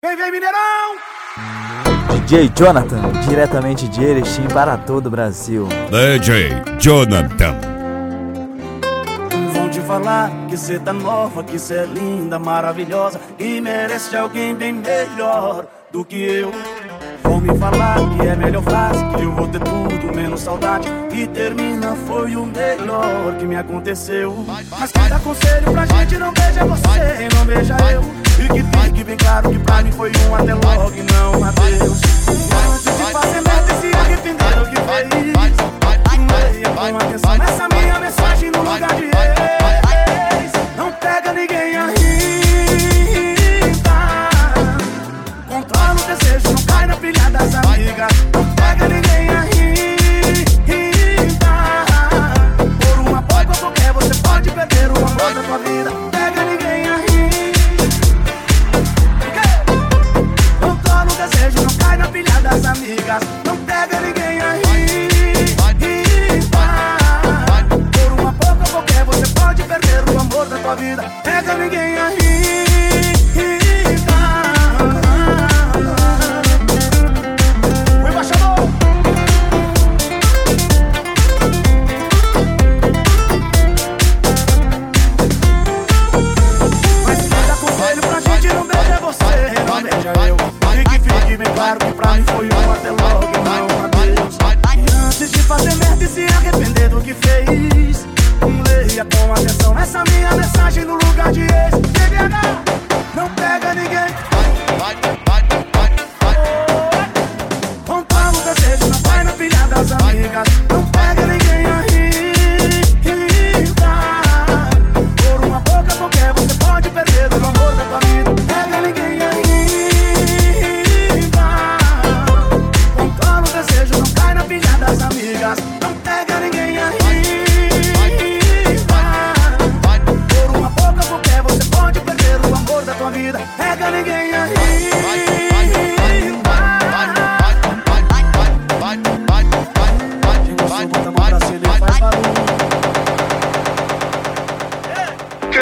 Vem, vem, Mineirão! DJ Jonathan, diretamente de Erechim para todo o Brasil. DJ Jonathan. Vão te falar que cê tá nova, que cê é linda, maravilhosa e merece alguém bem melhor do que eu. Vão me falar que é a melhor frase, que eu vou ter tudo menos saudade, e termina foi o melhor que me aconteceu. Mas quem dá conselho pra gente não beija você, não beija eu. E que fique bem claro que pra mim foi um até logo e não um adeus. Antes de fazer merda se arrepender do que fez, leia com atenção essa minha mensagem no lugar de ex. Não pega ninguém a rima, controla o desejo, não cai na pilha das amigas. Não pega ninguém a rima, por uma boca qualquer você pode perder o amor da tua vida. Não pega ninguém a rima, controla o desejo, não cai na pilha das amigas. Não pega ninguém a rima, por uma boca qualquer você pode perder o amor da tua vida. Pega ninguém a rima. O embaixador. Mas quem dá conselho pra gente não beija você, não beija eu. E que fique bem claro que pra mim foi um até logo e não um adeus. E antes de fazer merda e se arrepender do que fez, leia com atenção essa minha mensagem no lugar de ex. TDH, não pega ninguém.